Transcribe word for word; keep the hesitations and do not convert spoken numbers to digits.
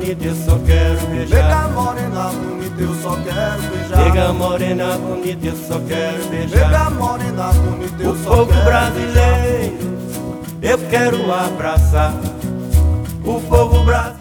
bonita, eu só quero beijar. Nega morena bonita, eu só quero beijar. Nega morena bonita, eu só quero beijar. Nega morena bonita, eu O só povo quero brasileiro, eu quero abraçar. O povo brasileiro.